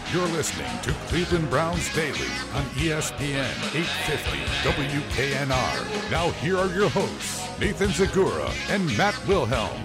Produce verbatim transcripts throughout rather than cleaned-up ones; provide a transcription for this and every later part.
You're listening to Cleveland Browns Daily on E S P N eight fifty W K N R. Now here are your hosts, Nathan Zagura and Matt Wilhelm.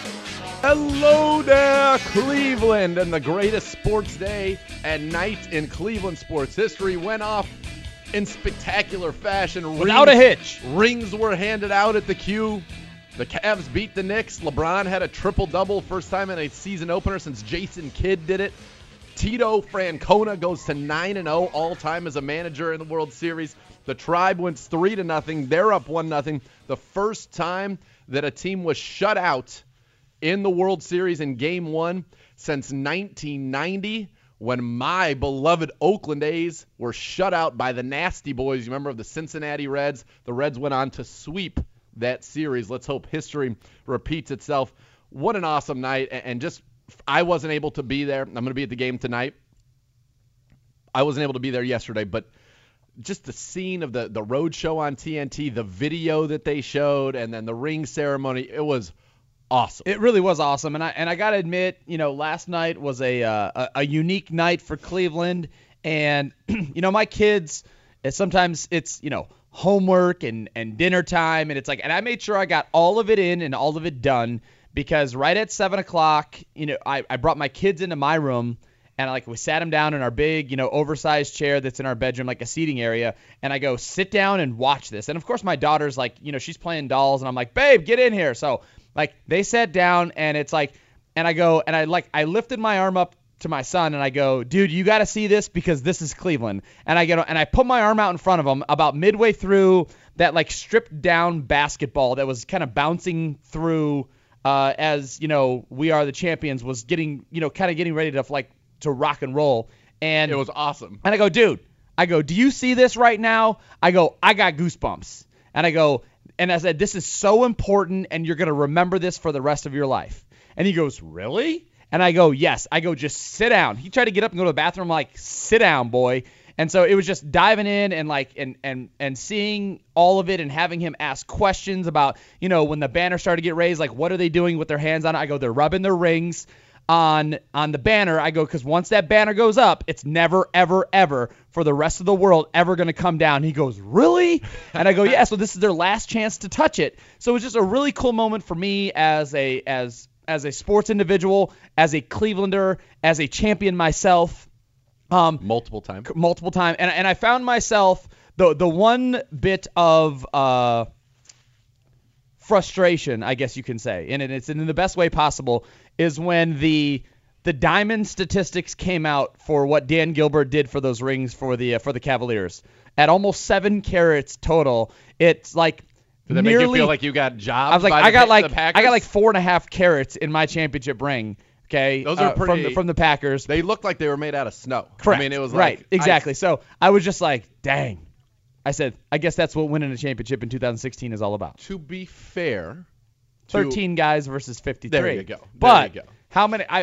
Hello there, Cleveland, and the greatest sports day and night in Cleveland sports history went off in spectacular fashion. Without rings, a hitch. Rings were handed out at the Q. The Cavs beat the Knicks. LeBron had a triple-double, first time in a season opener since Jason Kidd did it. Tito Francona goes to nine and oh all-time as a manager in the World Series. The Tribe wins three to nothing. They're up one nothing. The first time that a team was shut out in the World Series in Game one since nineteen ninety, when my beloved Oakland A's were shut out by the Nasty Boys. You remember of the Cincinnati Reds? The Reds went on to sweep that series. Let's hope history repeats itself. What an awesome night, and just I wasn't able to be there. I'm going to be at the game tonight. I wasn't able to be there yesterday, but just the scene of the, the road show on T N T, the video that they showed, and then the ring ceremony, it was awesome. It really was awesome, and I and I got to admit, you know, last night was a, uh, a a unique night for Cleveland, and you know, my kids, sometimes it's, you know, homework and, and dinner time, and it's like, and I made sure I got all of it in and all of it done. Because right at seven o'clock, you know, I, I brought my kids into my room, and I, like we sat them down in our big, you know, oversized chair that's in our bedroom, like a seating area, and I go, sit down and watch this. And of course my daughter's like, you know, she's playing dolls, and I'm like, babe, get in here. So like they sat down, and it's like, and I go, and I like, I lifted my arm up to my son, and I go, dude, you got to see this because this is Cleveland. And I get, and I put my arm out in front of him about midway through that like stripped down basketball that was kind of bouncing through. Uh, as, you know, We Are the Champions was getting, you know, kind of getting ready to, like, to rock and roll. And it was awesome. And I go, dude, I go, do you see this right now? I go, I got goosebumps. And I go, and I said, this is so important, and you're going to remember this for the rest of your life. And he goes, really? And I go, yes. I go, just sit down. He tried to get up and go to the bathroom. I'm like, sit down, boy. And so it was just diving in and like and and and seeing all of it and having him ask questions about, you know, when the banner started to get raised, like what are they doing with their hands on it? I go, they're rubbing their rings on on the banner. I go, because once that banner goes up, it's never, ever, ever for the rest of the world ever going to come down. He goes, really? And I go, yeah, so this is their last chance to touch it. So it was just a really cool moment for me as a as as a sports individual, as a Clevelander, as a champion myself. Um, multiple time, multiple time, and and I found myself the the one bit of uh, frustration, I guess you can say, and it's in the best way possible, is when the the diamond statistics came out for what Dan Gilbert did for those rings for the uh, for the Cavaliers at almost seven carats total. It's like Did that nearly, make you feel like you got jobs? I was like, by I the, got like the I got like four and a half carats in my championship ring. Okay, those are uh, pretty, from the from the Packers. They looked like they were made out of snow. Correct. I mean, it was right. Like, exactly. I, so I was just like, dang. I said, I guess that's what winning a championship in two thousand sixteen is all about. To be fair, to, thirteen guys versus fifty-three. There you go. There but you go. how many? I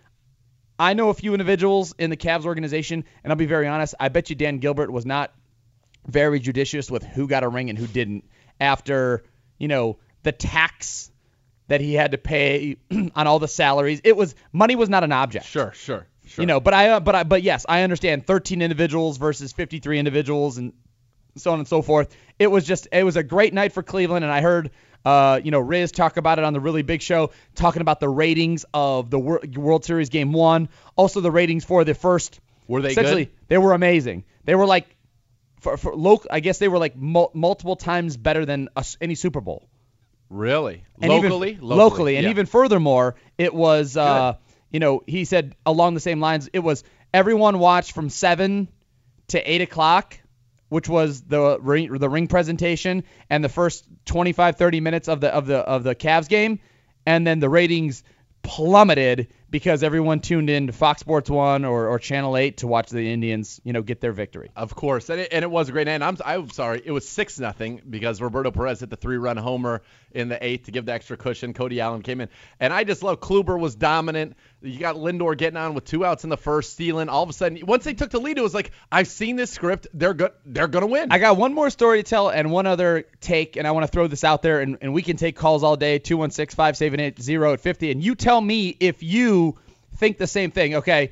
I know a few individuals in the Cavs organization, and I'll be very honest. I bet you Dan Gilbert was not very judicious with who got a ring and who didn't after, you know, the tax that he had to pay on all the salaries. It was money was not an object. Sure, sure, sure. You know, but I, uh, but I, but yes, I understand thirteen individuals versus fifty-three individuals and so on and so forth. It was just, it was a great night for Cleveland, and I heard, uh, you know, Riz talk about it on the Really Big Show, talking about the ratings of the World Series Game One, also the ratings for the first. Were they essentially, good? They were amazing. They were like, for, for local, I guess they were like mul- multiple times better than a, any Super Bowl. Really? And locally? Even, locally? Locally. And yeah. even furthermore, it was, uh, you know, he said along the same lines, it was everyone watched from seven to eight o'clock, which was the ring, the ring presentation and the first twenty-five, thirty minutes of the of the of the Cavs game, and then the ratings plummeted because everyone tuned in to Fox Sports one or, or Channel eight to watch the Indians, you know, get their victory. Of course, and it, and it was a great night. I'm I'm sorry, it was six nothing because Roberto Perez hit the three-run homer in the eighth to give the extra cushion. Cody Allen came in, and I just love Kluber was dominant. You got Lindor getting on with two outs in the first, stealing. All of a sudden, once they took the lead, it was like, I've seen this script. They're good. They're gonna win. I got one more story to tell and one other take, and I want to throw this out there, and, and we can take calls all day. two one six, five seven eight, zero eight five zero, and you tell me if you think the same thing. Okay,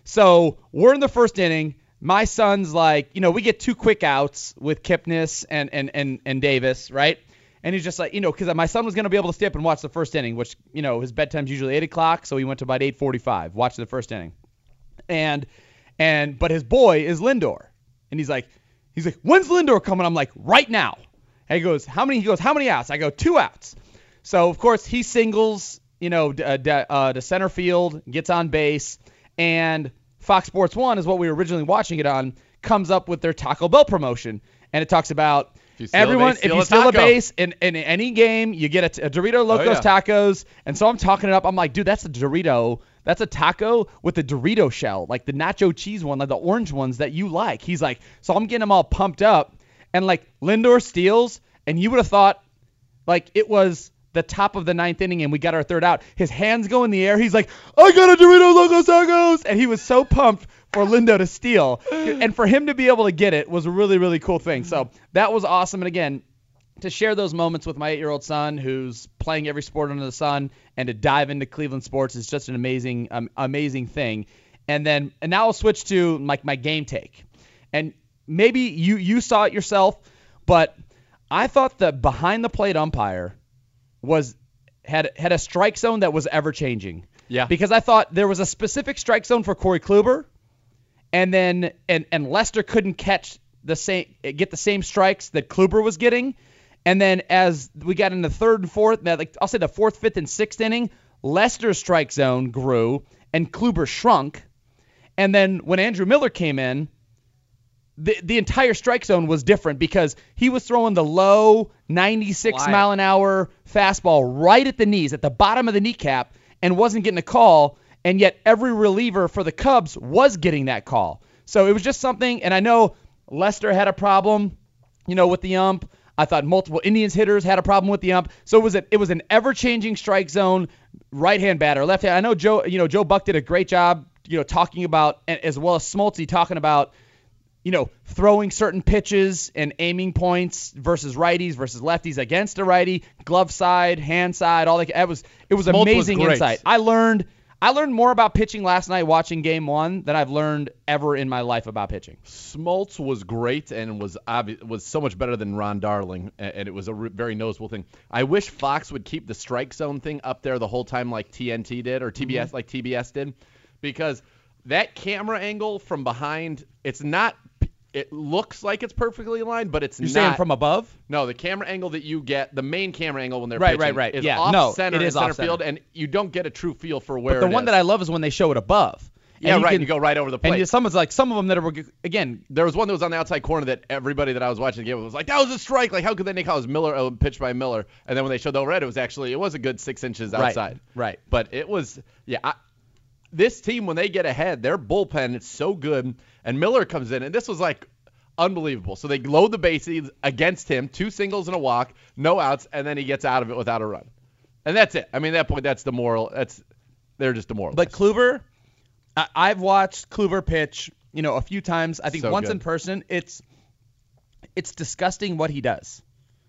So we're in the first inning. My son's like, you know, we get two quick outs with Kipnis and and and, and Davis, right? And he's just like, you know, because my son was going to be able to stay up and watch the first inning, which, you know, his bedtime's usually eight o'clock, so he went to about eight forty-five, watching the first inning. And, and, but his boy is Lindor. And he's like, he's like, when's Lindor coming? I'm like, right now. And he goes, how many? He goes, how many outs? I go, two outs. So, of course, he singles, you know, uh, uh, to center field, gets on base, and Fox Sports one is what we were originally watching it on, comes up with their Taco Bell promotion. And it talks about If everyone, base, if you a steal a taco. base in, in any game, you get a, a Dorito Locos Oh, yeah. Tacos. And so I'm talking it up. I'm like, dude, that's a Dorito. That's a taco with the Dorito shell, like the nacho cheese one, like the orange ones that you like. He's like, so I'm getting them all pumped up. And like Lindor steals, and you would have thought like it was the top of the ninth inning and we got our third out. His hands go in the air. He's like, I got a Dorito Locos Tacos. And he was so pumped for Lindo to steal. And for him to be able to get it was a really, really cool thing. So that was awesome. And again, to share those moments with my eight-year-old son who's playing every sport under the sun and to dive into Cleveland sports is just an amazing, um, amazing thing. And then, and now I'll switch to like my game take. And maybe you, you saw it yourself, but I thought the behind the plate umpire was had had a strike zone that was ever changing. Yeah. Because I thought there was a specific strike zone for Corey Kluber, and then and and Lester couldn't catch the same get the same strikes that Kluber was getting. And then as we got in the third and fourth, like I'll say the fourth, fifth, and sixth inning, Lester's strike zone grew and Kluber shrunk. And then when Andrew Miller came in, the the entire strike zone was different because he was throwing the low ninety-six Fly. mile an hour fastball right at the knees, at the bottom of the kneecap, and wasn't getting a call. And yet every reliever for the Cubs was getting that call. So it was just something. And I know Lester had a problem, you know, with the ump. I thought multiple Indians hitters had a problem with the ump. So it was a, it was an ever-changing strike zone, right-hand batter, left-hand. I know Joe, you know, Joe Buck did a great job, you know, talking about, as well as Smoltzy talking about, you know, throwing certain pitches and aiming points versus righties versus lefties against a righty, glove side, hand side, all that. It was it was Smoltz was amazing great. insight. I learned I learned more about pitching last night watching Game One than I've learned ever in my life about pitching. Smoltz was great and was obvi- was so much better than Ron Darling, a- and it was a re- very noticeable thing. I wish Fox would keep the strike zone thing up there the whole time like T N T did or T B S Mm-hmm. like T B S did, because that camera angle from behind, it's not. It looks like it's perfectly aligned, but it's You're not. saying from above? No, the camera angle that you get, the main camera angle when they're Right, pitching, right, right. is Yeah, off no, center it in is center off-center. field, and you don't get a true feel for where But the it one is. that I love is when they show it above. Yeah, And right. can- you go right over the plate. And someone's like, some of them that are, again, There was one that was on the outside corner that everybody that I was watching the game was like, that was a strike. Like, how could they make out it was Miller, uh, pitched by Miller? And then when they showed the overhead, it was actually, it was a good six inches Right, outside. right. But it was, yeah, I, this team, when they get ahead, their bullpen is so good. And Miller comes in, and this was like unbelievable. So they load the bases against him, two singles and a walk, no outs, and then he gets out of it without a run. And that's it. I mean, at that point, that's the moral. That's, they're just demoralized. But Kluber, I, I've watched Kluber pitch, you know, a few times. I think So once good. in person. It's it's disgusting what he does,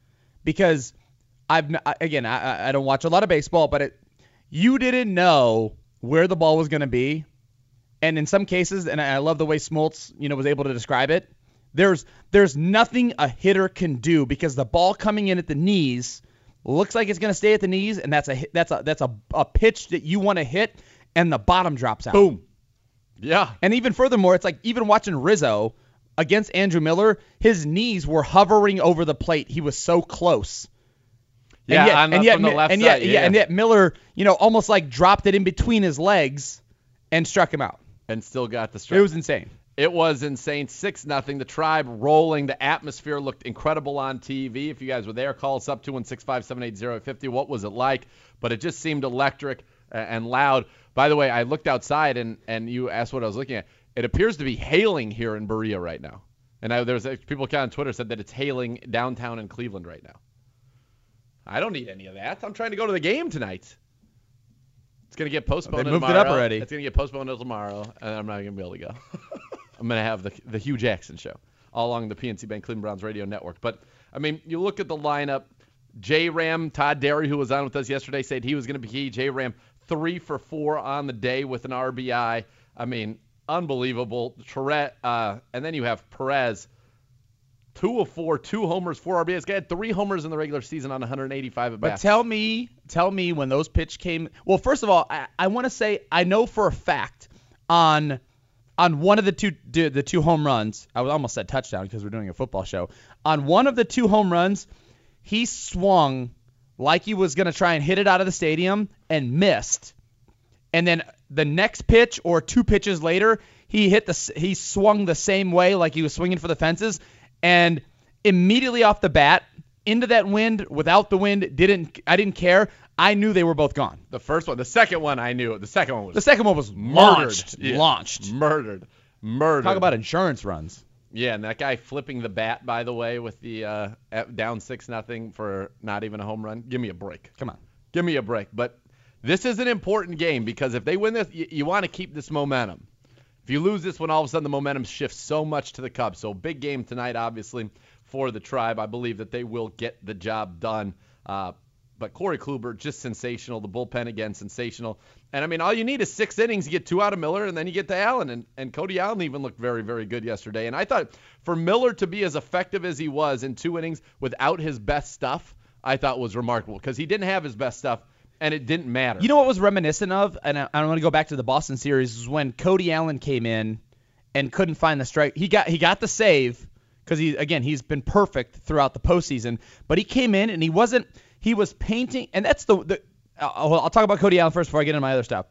because I've n- I- again I, I don't watch a lot of baseball, but it, you didn't know where the ball was going to be, and in some cases, and I love the way Smoltz, you know, was able to describe it. There's there's nothing a hitter can do because the ball coming in at the knees looks like it's going to stay at the knees, and that's a hit- that's a that's a, a pitch that you want to hit, and the bottom drops out. boom. Yeah. And even furthermore, it's like even watching Rizzo against Andrew Miller, his knees were hovering over the plate. He was so close. Yeah, and yet, on the- and yet, from the Mi- left and yet, side, yeah, yeah. and yet Miller, you know, almost like dropped it in between his legs and struck him out. And still got the strike. It was insane. It was insane. six nothing. The Tribe rolling. The atmosphere looked incredible on T V. If you guys were there, call us up two one six, five seven eight, zero eight five zero. What was it like? But it just seemed electric uh, and loud. By the way, I looked outside, and, and you asked what I was looking at. It appears to be hailing here in Berea right now. And I, there's people on Twitter said that it's hailing downtown in Cleveland right now. I don't need any of that. I'm trying to go to the game tonight. It's going to get postponed They to moved it tomorrow. up already. It's going to get postponed until tomorrow, and I'm not going to be able to go. I'm going to have the the Hugh Jackson show all along the P N C Bank Cleveland Browns radio network. But, I mean, you look at the lineup. J-Ram, Todd Derry, who was on with us yesterday, said he was going to be key. J-Ram, three for four on the day with an R B I. I mean, unbelievable. Tourette, uh, and then you have Perez, two of four, two homers, four R B Is. Guy had three homers in the regular season on one hundred eighty-five at bat. But tell me, tell me when those pitch came. Well, first of all, I, I want to say I know for a fact on on one of the two the two home runs. I almost said touchdown because we're doing a football show. On one of the two home runs, he swung like he was going to try and hit it out of the stadium and missed. And then the next pitch or two pitches later, he hit the he swung the same way like he was swinging for the fences, and immediately off the bat into that wind, without the wind, didn't I didn't care. I knew they were both gone. The first one, the second one, I knew. The second one was the second one was murdered. launched, Yeah. launched, murdered, murdered. Talk about insurance runs. Yeah, and that guy flipping the bat, by the way, with the uh, down six nothing for not even a home run. Give me a break. Come on, give me a break. But this is an important game because if they win this, you, you want to keep this momentum. If you lose this one, all of a sudden the momentum shifts so much to the Cubs. So big game tonight, obviously, for the Tribe. I believe that they will get the job done. Uh, but Corey Kluber, just sensational. The bullpen, again, sensational. And, I mean, all you need is six innings. You get two out of Miller, and then you get to Allen. And, and Cody Allen even looked very, very good yesterday. And I thought for Miller to be as effective as he was in two innings without his best stuff, I thought was remarkable because he didn't have his best stuff, and it didn't matter. You know what was reminiscent of, and I, I want to go back to the Boston series, is when Cody Allen came in and couldn't find the strike. He got he got the save because, he again, he's been perfect throughout the postseason. But he came in, and he wasn't – he was painting – and that's the, the – I'll, I'll talk about Cody Allen first before I get into my other stuff,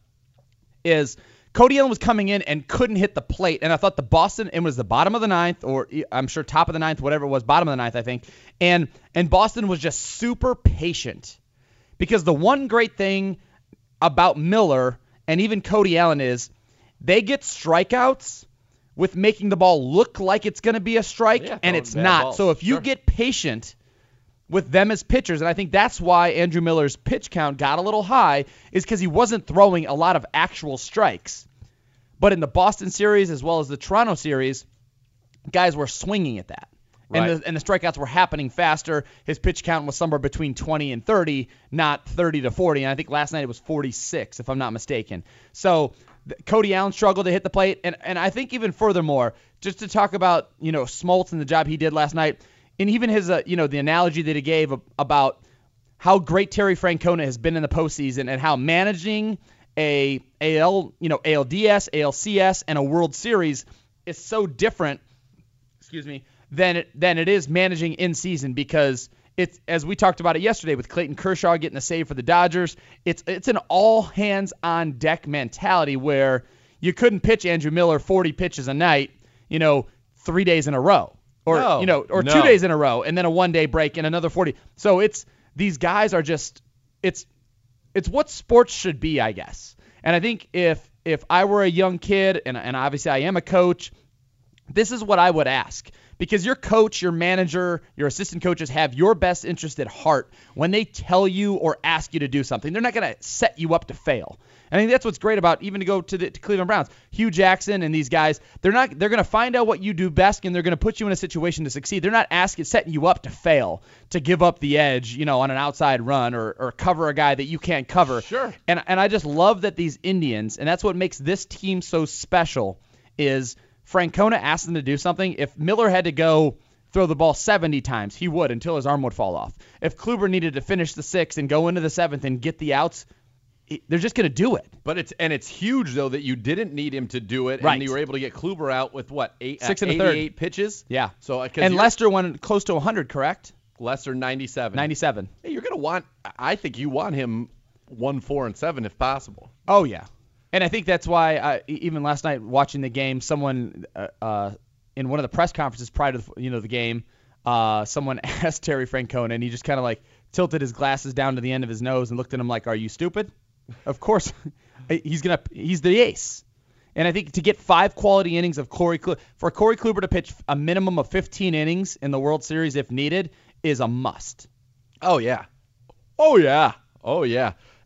is Cody Allen was coming in and couldn't hit the plate. And I thought the Boston – it was the bottom of the ninth, or I'm sure top of the ninth, whatever it was, bottom of the ninth, I think. And and Boston was just super patient. Because the one great thing about Miller and even Cody Allen is they get strikeouts with making the ball look like it's going to be a strike, yeah, and it's bad not. balls. So if you Sure. get patient with them as pitchers, and I think that's why Andrew Miller's pitch count got a little high, is because he wasn't throwing a lot of actual strikes. But in the Boston series as well as the Toronto series, guys were swinging at that. Right. And, the, and the strikeouts were happening faster. His pitch count was somewhere between twenty and thirty, not thirty to forty. And I think last night it was forty-six, if I'm not mistaken. So th- Cody Allen struggled to hit the plate. And, and I think even furthermore, just to talk about, you know, Smoltz and the job he did last night, and even his, uh, you know, the analogy that he gave about how great Terry Francona has been in the postseason and how managing a AL, you know, A L D S, A L C S, and a World Series is so different. Excuse me. Than it, than it is managing in season, because it's, as we talked about it yesterday with Clayton Kershaw getting a save for the Dodgers, it's it's an all hands on deck mentality where you couldn't pitch Andrew Miller forty pitches a night, you know, three days in a row, or No, you know, or no. two days in a row, and then a one day break and another forty. So it's these guys are just it's it's what sports should be, I guess. And I think if if I were a young kid, and and obviously I am a coach, this is what I would ask. Because your coach, your manager, your assistant coaches have your best interest at heart when they tell you or ask you to do something. They're not going to set you up to fail. And I think that's what's great about even to go to the to Cleveland Browns. Hugh Jackson and these guys, they're not they're going to find out what you do best, and they're going to put you in a situation to succeed. They're not asking setting you up to fail, to give up the edge, you know, on an outside run or or cover a guy that you can't cover. Sure. And and I just love that these Indians, and that's what makes this team so special, is Francona asked them to do something. If Miller had to go throw the ball seventy times, he would until his arm would fall off. If Kluber needed to finish the sixth and go into the seventh and get the outs, they're just going to do it. But it's and it's huge though that you didn't need him to do it, Right. and you were able to get Kluber out with what eight, Six uh, and a third. eighty-eight pitches. Yeah. So uh, 'cause And you're- Lester went close to one hundred, correct? Lester ninety-seven. ninety-seven. Hey, you're gonna want. I think you want him one, four, and seven if possible. Oh, yeah. And I think that's why, I, even last night watching the game, someone uh, uh, in one of the press conferences prior to the, you know the game, uh, someone asked Terry Francona, and he just kind of like tilted his glasses down to the end of his nose and looked at him like, "Are you stupid?" Of course, he's gonna he's the ace. And I think to get five quality innings of Corey Kluber, for Corey Kluber to pitch a minimum of fifteen innings in the World Series if needed is a must. Oh yeah. Oh yeah. Oh yeah.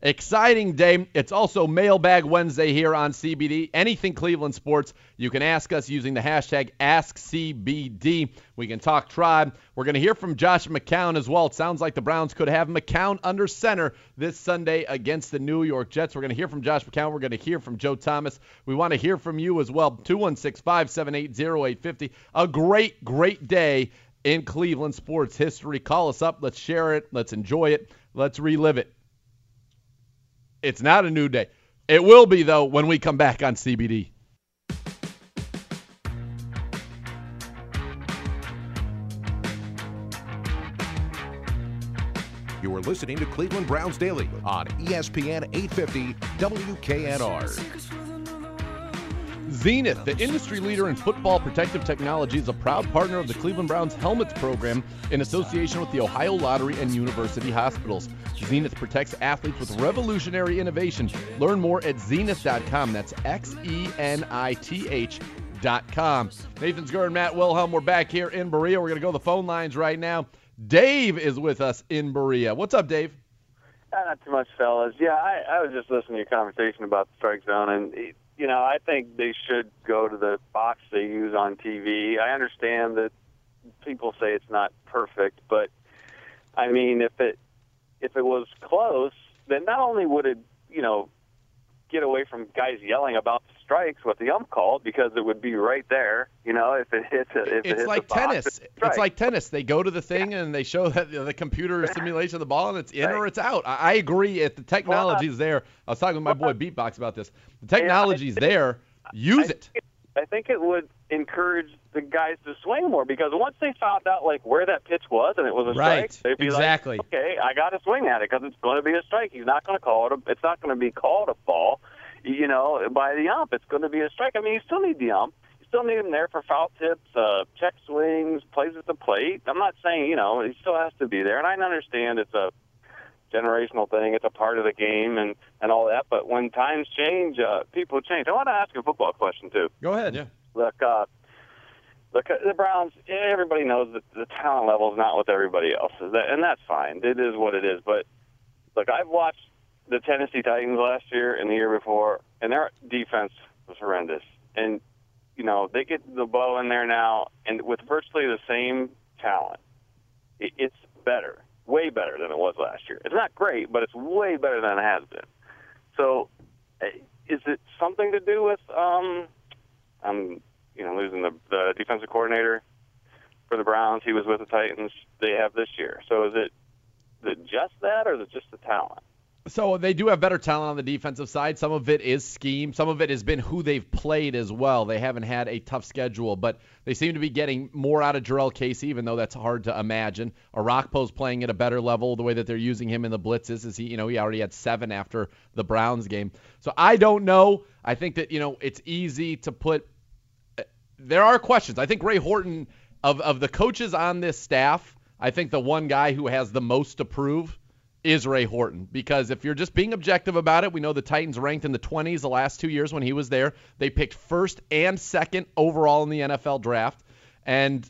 Exciting day. It's also Mailbag Wednesday here on C B D. Anything Cleveland sports, you can ask us using the hashtag Ask C B D. We can talk Tribe. We're going to hear from Josh McCown as well. It sounds like the Browns could have McCown under center this Sunday against the New York Jets. We're going to hear from Josh McCown. We're going to hear from Joe Thomas. We want to hear from you as well. two one six, five seven eight, zero eight five zero. A great, great day in Cleveland sports history. Call us up. Let's share it. Let's enjoy it. Let's relive it. It's not a new day. It will be, though, when we come back on C B D. You are listening to Cleveland Browns Daily on E S P N eight fifty W K N R. Zenith, the industry leader in football protective technology, is a proud partner of the Cleveland Browns Helmets Program in association with the Ohio Lottery and University Hospitals. Zenith protects athletes with revolutionary innovation. Learn more at zenith dot com. That's X E N I T H dot com. Nathan Zegura and Matt Wilhelm, we're back here in Berea. We're going to go to the phone lines right now. Dave is with us in Berea. What's up, Dave? Uh, not too much, fellas. Yeah, I, I was just listening to your conversation about the strike zone, and, you know, I think they should go to the box they use on T V. I understand that people say it's not perfect, but, I mean, if it if it was close, then not only would it, you know, get away from guys yelling about the strikes, what the ump called, because it would be right there, you know, if it hits a, if it's it hits like the box, tennis. it's, it's like tennis. They go to the thing and they show that the computer simulation of the ball, and it's in right. or it's out. I, I agree. If the technology's there, I was talking with my boy Beatbox about this. The technology's yeah, there. Use I it. Think, I think it would encourage the guys to swing more, because once they found out like where that pitch was and it was a Right. strike, they'd be Exactly. like, okay, I got to swing at it because it's going to be a strike. He's not going to call it. A, it's not going to be called a ball, you know, by the ump. It's going to be a strike. I mean, you still need the ump. You still need him there for foul tips, uh, check swings, plays at the plate. I'm not saying, you know, he still has to be there, and I understand it's a generational thing. It's a part of the game and, and all that. But when times change, uh, people change. I want to ask you a football question, too. Go ahead. Yeah. Look, uh, look, the Browns, everybody knows that the talent level is not with everybody else's, and that's fine. It is what it is. But, look, I've watched the Tennessee Titans last year and the year before, and their defense was horrendous. And, you know, they get the bow in there now, and with virtually the same talent, it's better, way better than it was last year. It's not great, but it's way better than it has been. So is it something to do with um, – I'm, you know, losing the, the defensive coordinator for the Browns? He was with the Titans. They have this year. So is it, is it just that, or is it just the talent? So they do have better talent on the defensive side. Some of it is scheme. Some of it has been who they've played as well. They haven't had a tough schedule, but they seem to be getting more out of Jarrell Casey, even though that's hard to imagine. Arakpo's playing at a better level. The way that they're using him in the blitzes is he, you know, he already had seven after the Browns game. So I don't know. I think that, you know, it's easy to put. There are questions. I think Ray Horton, of of the coaches on this staff, I think the one guy who has the most to prove is Ray Horton, because if you're just being objective about it, we know the Titans ranked in the twenties the last two years when he was there. They picked first and second overall in the N F L draft, and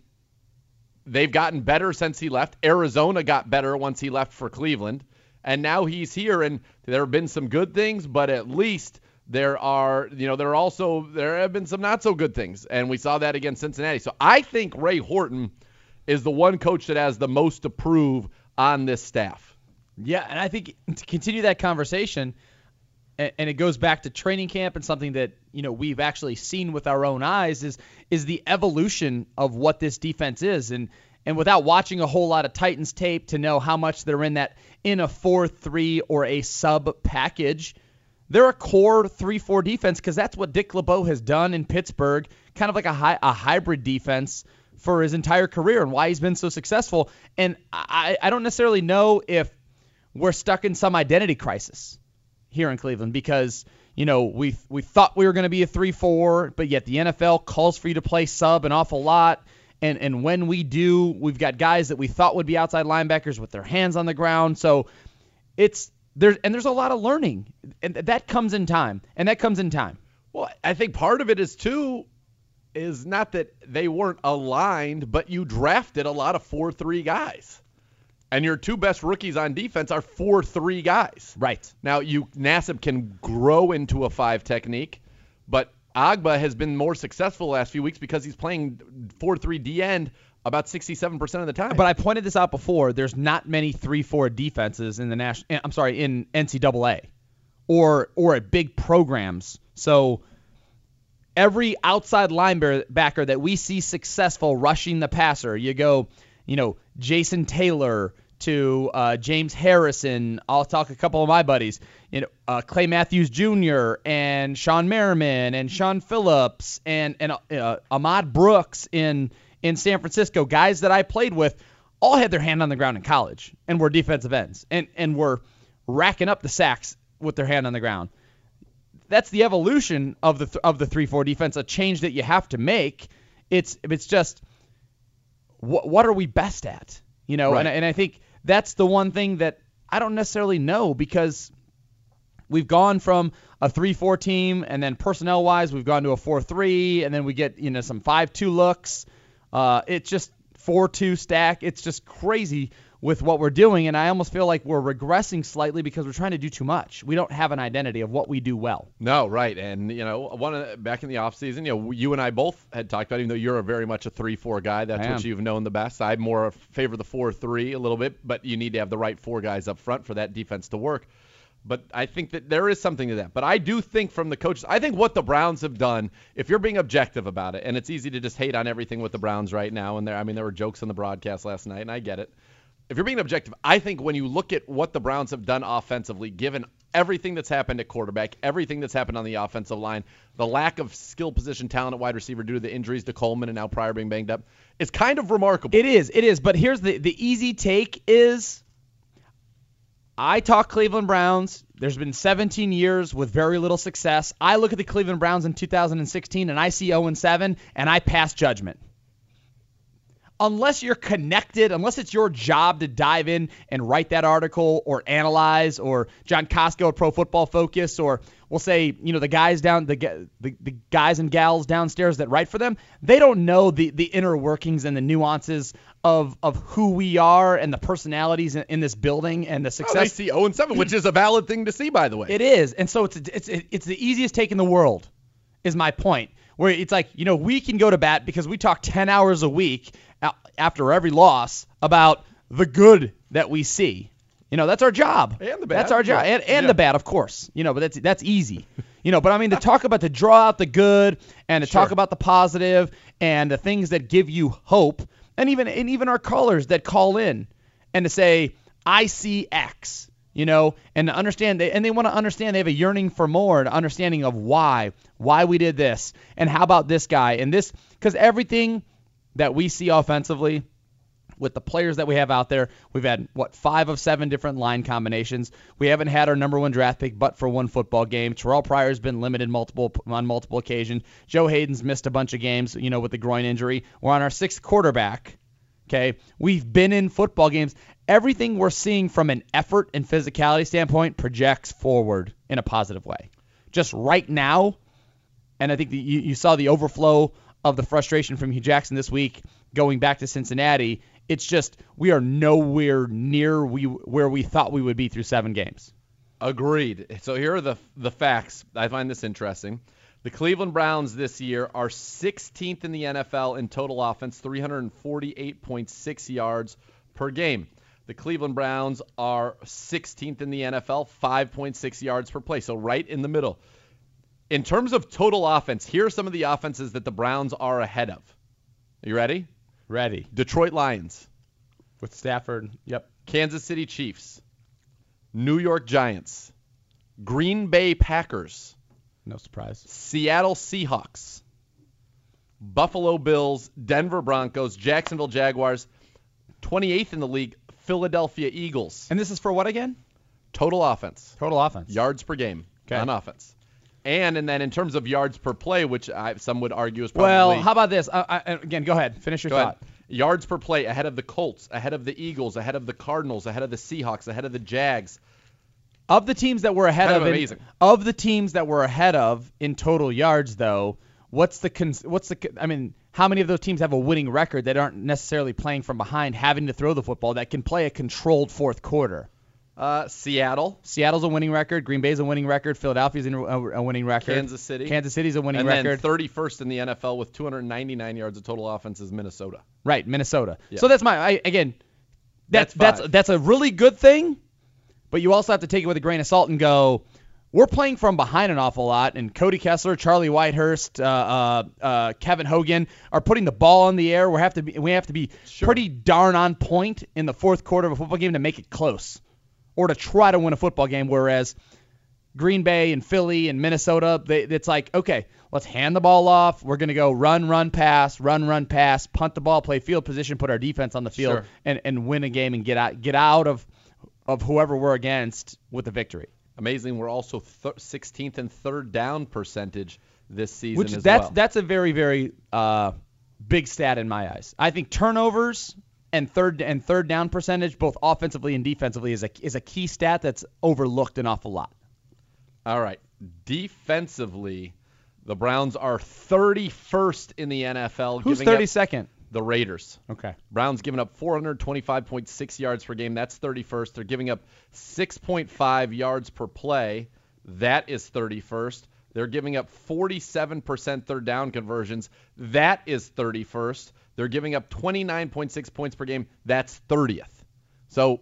they've gotten better since he left. Arizona got better once he left for Cleveland, and now he's here, and there have been some good things, but at least there are, you know, there are also, there have been some not so good things, and we saw that against Cincinnati. So I think Ray Horton is the one coach that has the most to prove on this staff. Yeah, and I think to continue that conversation, and, and it goes back to training camp and something that, you know, we've actually seen with our own eyes is is the evolution of what this defense is. And and without watching a whole lot of Titans tape to know how much they're in that in a four three or a sub package, they're a core three four defense, because that's what Dick LeBeau has done in Pittsburgh, kind of like a high, a hybrid defense for his entire career and why he's been so successful. And I, I don't necessarily know if we're stuck in some identity crisis here in Cleveland, because, you know, we we thought we were going to be a three four, but yet the N F L calls for you to play sub an awful lot. And and when we do, we've got guys that we thought would be outside linebackers with their hands on the ground. So it's there, and there's a lot of learning, and that comes in time, and that comes in time. Well, I think part of it is, too, is not that they weren't aligned, but you drafted a lot of four three guys. And your two best rookies on defense are four three guys. Right. Now, you Nassib can grow into a five technique, but Agba has been more successful the last few weeks because he's playing four three D end about sixty-seven percent of the time. But I pointed this out before. There's not many three four defenses in the national. I'm sorry, in N C double A, or or at big programs. So every outside linebacker that we see successful rushing the passer, you go, you know, Jason Taylor to uh, James Harrison. I'll talk a couple of my buddies, you know, uh, Clay Matthews Junior and Sean Merriman and Sean Phillips and and uh, Ahmad Brooks in. in San Francisco, guys that I played with, all had their hand on the ground in college and were defensive ends and, and were racking up the sacks with their hand on the ground. That's the evolution of the of the three four defense, a change that you have to make. It's it's just what what are we best at, you know? Right. And and I think that's the one thing that I don't necessarily know, because we've gone from a three four team, and then personnel wise we've gone to a four three, and then we get, you know, some five two looks. Uh, it's just four two stack. It's just crazy with what we're doing, and I almost feel like we're regressing slightly because we're trying to do too much. We don't have an identity of what we do well. No, right. And, you know, one of the, back in the offseason, you know, you and I both had talked about, even though you're a very much a three four guy, that's what you've known the best. I more favor the four three a little bit, but you need to have the right four guys up front for that defense to work. But I think that there is something to that. But I do think from the coaches, I think what the Browns have done, if you're being objective about it, and it's easy to just hate on everything with the Browns right now, and there, I mean, there were jokes on the broadcast last night, and I get it. If you're being objective, I think when you look at what the Browns have done offensively, given everything that's happened at quarterback, everything that's happened on the offensive line, the lack of skill position talent at wide receiver due to the injuries to Coleman and now Pryor being banged up, it's kind of remarkable. It is, it is. But here's the the easy take is, I talk Cleveland Browns. There's been seventeen years with very little success. I look at the Cleveland Browns in two thousand sixteen, and I see oh and seven, and I pass judgment. Unless you're connected, unless it's your job to dive in and write that article or analyze, or John Costco at Pro Football Focus, or we'll say, you know, the guys down the, the the guys and gals downstairs that write for them, they don't know the, the inner workings and the nuances of of who we are and the personalities in, in this building and the success. Oh, they see oh and seven, which is a valid thing to see, by the way. It is, and so it's it's it's the easiest take in the world, is my point. Where it's like, you know, we can go to bat because we talk ten hours a week after every loss about the good that we see. You know, that's our job. And the bad. That's our job. And, and yeah. the bad, of course. You know, but that's that's easy. You know, but I mean, to talk about, to draw out the good and to Sure. talk about the positive and the things that give you hope, and even and even our callers that call in and to say, I see X. You know, and to understand, they, and they want to understand, they have a yearning for more, an understanding of why, why we did this, and how about this guy, and this, because everything that we see offensively with the players that we have out there, we've had, what, five of seven different line combinations. We haven't had our number one draft pick but for one football game. Terrell Pryor's been limited multiple on multiple occasions. Joe Hayden's missed a bunch of games, you know, with the groin injury. We're on our sixth quarterback. Okay, we've been in football games. Everything we're seeing from an effort and physicality standpoint projects forward in a positive way. Just right now, and I think the, you, you saw the overflow of the frustration from Hugh Jackson this week going back to Cincinnati. It's just we are nowhere near we where we thought we would be through seven games. Agreed. So here are the the facts. I find this interesting. The Cleveland Browns this year are sixteenth in the N F L in total offense, three forty-eight point six yards per game. The Cleveland Browns are sixteenth in the N F L, five point six yards per play, so right in the middle. In terms of total offense, here are some of the offenses that the Browns are ahead of. Are you ready? Ready. Detroit Lions. With Stafford. Yep. Kansas City Chiefs. New York Giants. Green Bay Packers. No surprise. Seattle Seahawks, Buffalo Bills, Denver Broncos, Jacksonville Jaguars, twenty-eighth in the league, Philadelphia Eagles. And this is for what again? Total offense. Total offense. Yards per game Okay. on offense. And and then in terms of yards per play, which I, some would argue is probably... Well, how about this? I, I, again, go ahead. Finish your Go thought. ahead. Yards per play ahead of the Colts, ahead of the Eagles, ahead of the Cardinals, ahead of the Seahawks, ahead of the Jags. Of the teams that we're ahead Kind of, of in, amazing. of the teams that we're ahead of in total yards, though, what's the cons- what's the I mean, how many of those teams have a winning record that aren't necessarily playing from behind, having to throw the football, that can play a controlled fourth quarter? Uh, Seattle. Seattle's a winning record. Green Bay's a winning record. Philadelphia's a, a winning record. Kansas City. Kansas City's a winning and record. And then thirty-first in the N F L with two hundred ninety-nine yards of total offense is Minnesota. Right, Minnesota. Yeah. So that's my I, again. That's That's that's that's a really good thing, but you also have to take it with a grain of salt and go, we're playing from behind an awful lot, and Cody Kessler, Charlie Whitehurst, uh, uh, uh, Kevin Hogan are putting the ball in the air. We have to be we have to be Sure. pretty darn on point in the fourth quarter of a football game to make it close, or to try to win a football game. Whereas Green Bay and Philly and Minnesota, they, it's like, okay, let's hand the ball off. We're going to go run, run, pass, run, run, pass, punt the ball, play field position, put our defense on the field, Sure. and, and win a game and get out get out of of whoever we're against with a victory. Amazing. We're also th- sixteenth in third down percentage this season Which as that's well. that's a very very uh, big stat in my eyes. I think turnovers and third and third down percentage, both offensively and defensively, is a is a key stat that's overlooked an awful lot. All right. Defensively, the Browns are thirty-first in the N F L. Who's giving up thirty-second? the Raiders. Okay. Browns giving up four hundred twenty-five point six yards per game. That's thirty-first. They're giving up six point five yards per play. That is thirty-first. They're giving up forty-seven percent third down conversions. That is thirty-first. They're giving up twenty-nine point six points per game. That's thirtieth. So,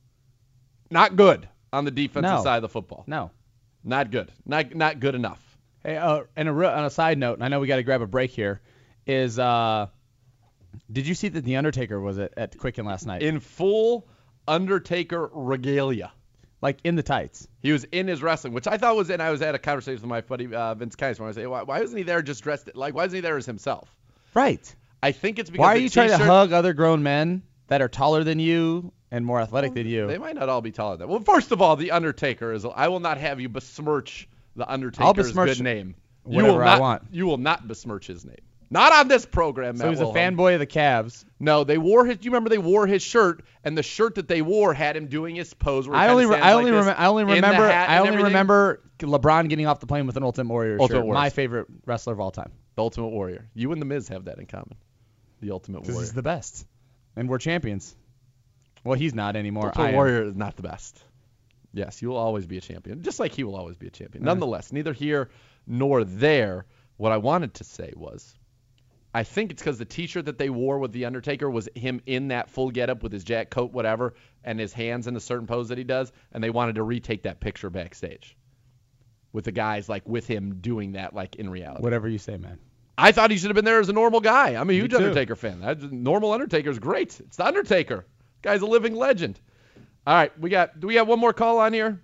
not good on the defensive No. side of the football. No. Not good. Not not good enough. Hey, uh, and a, re- on a side note, and I know we got to grab a break here, is uh, did you see that The Undertaker was at, at Quicken last night? In full Undertaker regalia. like in the tights. He was in his wrestling, which I thought was, and I was at a conversation with my buddy uh, Vince Kais where I say, why, why wasn't he there just dressed, like, why isn't he there as himself? Right. I think it's because Why are the you trying to t-shirt- hug other grown men that are taller than you and more athletic than you? They might not all be taller than that. Well, first of all, the Undertaker is. I will not have you besmirch the Undertaker's besmirch good name. You whatever will I not. want. You will not besmirch his name. Not on this program, Matt So he's a Wilhelm. fanboy of the Cavs. No, they wore his. Do you remember they wore his shirt, and the shirt that they wore had him doing his pose. Where he I kinda only, stands I only, like this rem- I only in the remember, hat I and only everything. remember LeBron getting off the plane with an Ultimate Warrior Ultimate shirt. Warrior. My favorite wrestler of all time. The Ultimate Warrior. You and the Miz have that in common. The Ultimate Because Warrior. he's the best, and we're champions. Well, he's not anymore. Ultimate I am. Warrior is not the best. Yes, you will always be a champion, just like he will always be a champion. Nonetheless, neither here nor there. What I wanted to say was, I think it's because the T-shirt that they wore with the Undertaker was him in that full getup with his jack coat, whatever, and his hands in the certain pose that he does, and they wanted to retake that picture backstage with the guys like with him doing that like in reality. Whatever you say, man. I thought he should have been there as a normal guy. I'm a huge too. Undertaker fan. That's, normal Undertaker's great. It's the Undertaker. Guy's a living legend. All right, we got. Do we have one more call on here?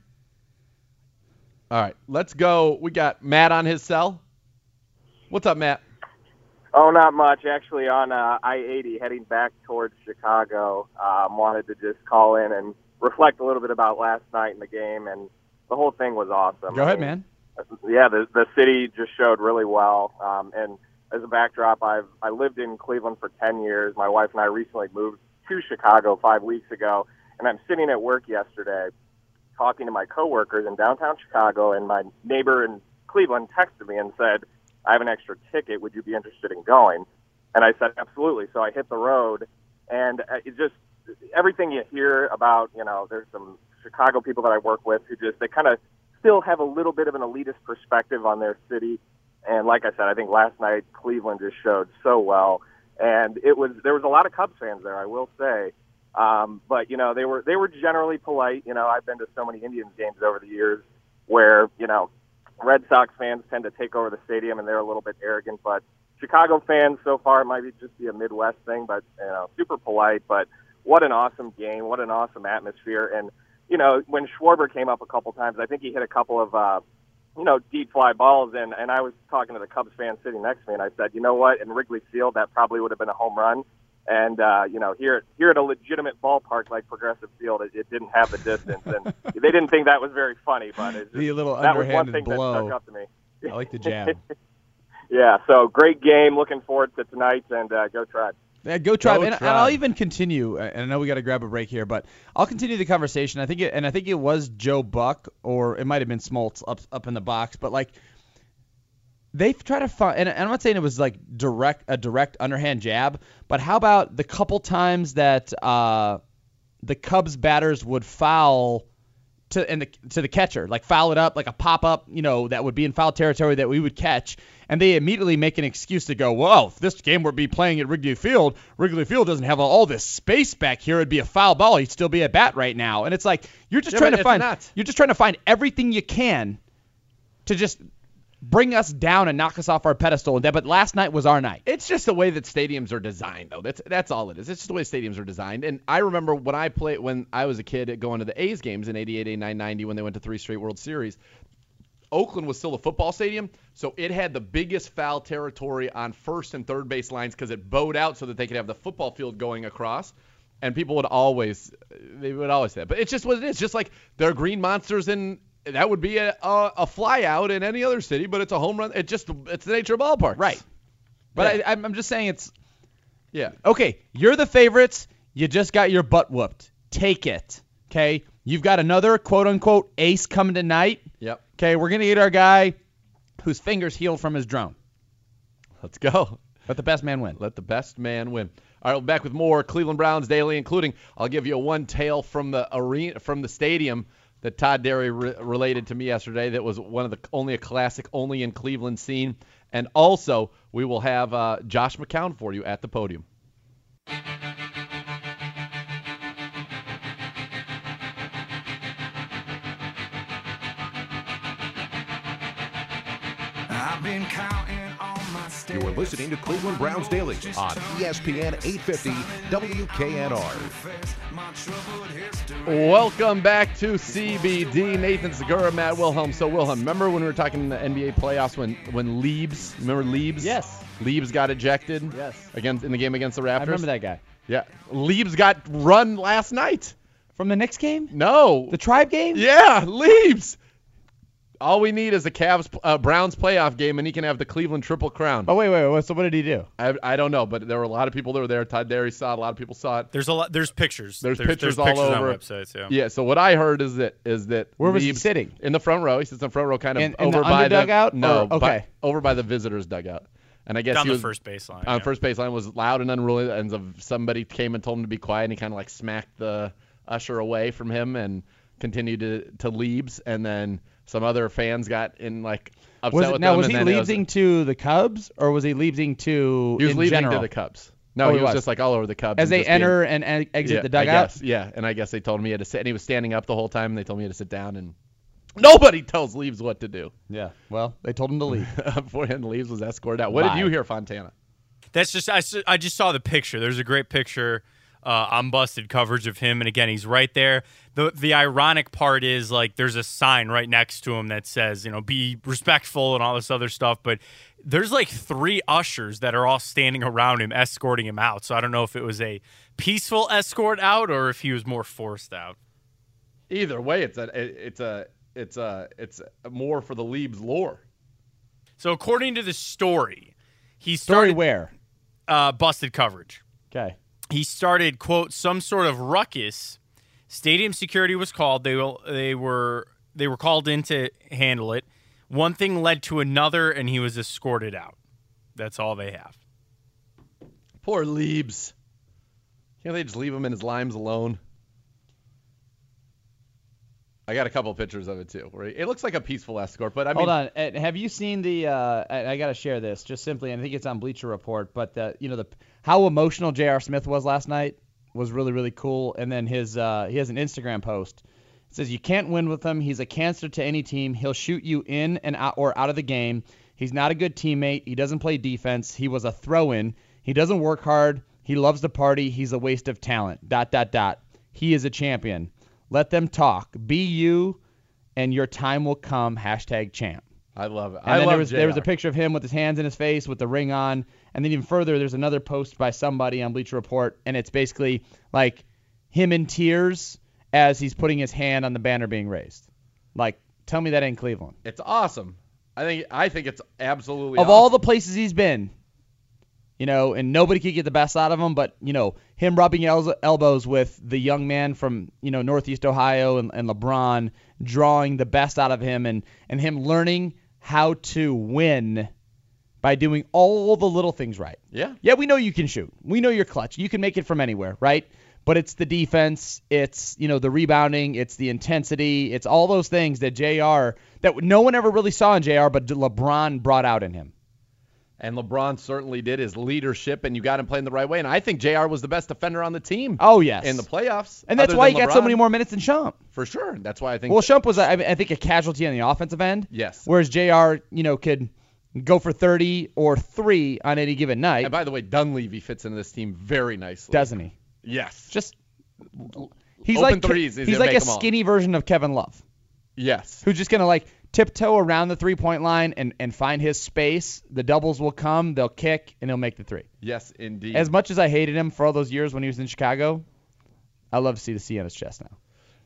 All right, let's go. We got Matt on his cell. What's up, Matt? Oh, not much. Actually, on uh, I eighty, heading back towards Chicago. Um, wanted to just call in and reflect a little bit about last night in the game, and the whole thing was awesome. Go ahead, I mean, man. Yeah, the the city just showed really well. Um, and as a backdrop, I've I lived in Cleveland for ten years. My wife and I recently moved to Chicago five weeks ago, and I'm sitting at work yesterday talking to my coworkers in downtown Chicago, and my neighbor in Cleveland texted me and said, I have an extra ticket. Would you be interested in going? And I said, absolutely. So I hit the road, and it just everything you hear about, you know, there's some Chicago people that I work with who just, they kind of still have a little bit of an elitist perspective on their city. And like I said, I think last night Cleveland just showed so well. And it was, there was a lot of Cubs fans there, I will say. Um, but, you know, they were, they were generally polite. You know, I've been to so many Indians games over the years where, you know, Red Sox fans tend to take over the stadium and they're a little bit arrogant, but Chicago fans so far, it might be just be a Midwest thing, but, you know, super polite. But what an awesome game. What an awesome atmosphere. And, you know, when Schwarber came up a couple times, I think he hit a couple of, uh, you know, deep fly balls. And, and I was talking to the Cubs fan sitting next to me, and I said, you know what, in Wrigley Field, that probably would have been a home run. And, uh, you know, here, here at a legitimate ballpark like Progressive Field, it, it didn't have the distance. And they didn't think that was very funny, but it's just, The little that was one underhanded thing blow. that stuck up to me. I like the jab. Yeah, so great game. Looking forward to tonight, and uh, go Tribe. Yeah, go Tribe. Go and, and Tribe. I'll even continue. And I know we got to grab a break here, but I'll continue the conversation. I think, it, and I think it was Joe Buck, or it might have been Smoltz up up in the box. But like, they've tried to find, and I'm not saying it was like direct a direct underhand jab, but how about the couple times that uh, the Cubs batters would foul to and the, to the catcher, like foul it up, like a pop up, you know, that would be in foul territory that we would catch, and they immediately make an excuse to go, well, if this game would be playing at Wrigley Field, Wrigley Field doesn't have all this space back here. It'd be a foul ball. He'd still be at bat right now. And it's like you're just Yeah, trying but to it's find not. you're just trying to find everything you can to just bring us down and knock us off our pedestal. But last night was our night. It's just the way that stadiums are designed, though. That's that's all it is. It's just the way stadiums are designed. And I remember when I played when I was a kid going to the A's games in eighty-eight, eighty-nine, ninety when they went to three straight World Series. Oakland was still a football stadium, so it had the biggest foul territory on first and third base lines because it bowed out so that they could have the football field going across. And people would always they would always say that. But it's just what it is. Just like there are green monsters in that would be a, a, a fly out in any other city, but it's a home run. It just it's the nature of ballparks. Right. But Yeah. I, I'm just saying it's Yeah. okay. You're the favorites. You just got your butt whooped. Take it. Okay. You've got another quote unquote ace coming tonight. Yep. Okay. We're gonna get our guy whose fingers healed from his drone. Let's go. Let the best man win. Let the best man win. All right, we're back with more Cleveland Browns Daily, including I'll give you a one tale from the arena, from the stadium that Todd Derry re- related to me yesterday. That was one of the only a classic, only in Cleveland scene. And also, we will have uh, Josh McCown for you at the podium. I've been counting on my You are listening to Cleveland Browns Daily on E S P N eight fifty W K N R. Welcome back to C B D. Nathan Segura, Matt Wilhelm. So, Wilhelm, remember when we were talking in the N B A playoffs when, when Leibs, remember Leibs? Yes. Leibs got ejected Yes. against in the game against the Raptors? I remember that guy. Yeah. Leibs got run last night. From the Knicks game? No. The Tribe game? Yeah, Leibs. All we need is a Cavs uh, Browns playoff game, and he can have the Cleveland Triple Crown. Oh, wait, wait, wait. So what did he do? I, I don't know, but there were a lot of people that were there. Todd Derry saw it. A lot of people saw it. There's a lot. There's pictures. There's, there's pictures there's all pictures over on websites. Yeah. Yeah. So what I heard is that is that Where was he Leibs- sitting? In the front row. He sits in the front row, kind of In- in over the by under the dugout? No, Or- by- okay. over by the visitors' dugout. And I guess Down he the was first baseline. on yeah. first baseline was loud and unruly, and so somebody came and told him to be quiet, and he kind of like smacked the usher away from him and continued to to Leibs, and then some other fans got in like upset Was it, with now, him. was and he then it was- leaving to the Cubs, or was he leaving to He was in leaving general? to the Cubs. No, Oh, he he was, was. just like all over the Cubs. As and they just being- enter and e- exit yeah, the dugout? I guess, yeah, and I guess they told him he had to sit, and he was standing up the whole time, and they told me he had to sit down, and nobody tells Leibs what to do. Yeah, well, they told him to leave. Beforehand, Leibs was escorted out. What Bye. did you hear, Fontana? That's just I, s- I just saw the picture. There's a great picture uh, on Busted coverage of him, and again, he's right there. the The ironic part is like there's a sign right next to him that says, you know, be respectful and all this other stuff, but there's like three ushers that are all standing around him, escorting him out. So I don't know if it was a peaceful escort out or if he was more forced out. Either way, it's a it's a it's a it's more for the Leibs lore. So according to the story, he Story started where? uh, Busted coverage. Okay. He started, quote, some sort of ruckus. Stadium security was called. They will, they were they were called in to handle it. One thing led to another, and he was escorted out. That's all they have. Poor Leibs. Can't they just leave him in his limes alone? I got a couple of pictures of it too. Where it looks like a peaceful escort, but I mean, Hold on. Uh, Have you seen the? Uh, I, I got to share this just simply, and I think it's on Bleacher Report. But the, you know, the how emotional J R. Smith was last night was really, really cool. And then his uh, he has an Instagram post. It says you can't win with him. He's a cancer to any team. He'll shoot you in and out or out of the game. He's not a good teammate. He doesn't play defense. He was a throw-in. He doesn't work hard. He loves to party. He's a waste of talent. Dot dot dot. He is a champion. Let them talk. Be you, and your time will come. Hashtag champ. I love it. And I then love there was J R. there was a picture of him with his hands in his face with the ring on. And then even further, there's another post by somebody on Bleacher Report, and it's basically like him in tears as he's putting his hand on the banner being raised. Like, tell me that ain't Cleveland. It's awesome. I think I think it's absolutely Of awesome. all the places he's been, you know, and nobody could get the best out of him, but, you know, him rubbing el- elbows with the young man from, you know, Northeast Ohio and, and LeBron, drawing the best out of him and, and him learning how to win by doing all the little things right. Yeah. Yeah, we know you can shoot. We know you're clutch. You can make it from anywhere, right? But it's the defense, it's, you know, the rebounding, it's the intensity, it's all those things that J R, that no one ever really saw in J R, but LeBron brought out in him. And LeBron certainly did, his leadership, and you got him playing the right way. And I think J R was the best defender on the team. Oh, yes. In the playoffs. And that's other why he than got so LeBron. many more minutes than Shump. For sure. That's why I think. Well, Shump was, I I think, a casualty on the offensive end. Yes. Whereas J R, you know, could go for thirty or three on any given night. And by the way, Dunleavy fits into this team very nicely. Doesn't he? Yes. Just he's Open like threes, he's he's gonna like make a 'em all. skinny version of Kevin Love, Yes. who's just gonna like tiptoe around the three-point line and, and find his space. The doubles will come, they'll kick, and he'll make the three. Yes, indeed. As much as I hated him for all those years when he was in Chicago, I love to see the C on his chest now.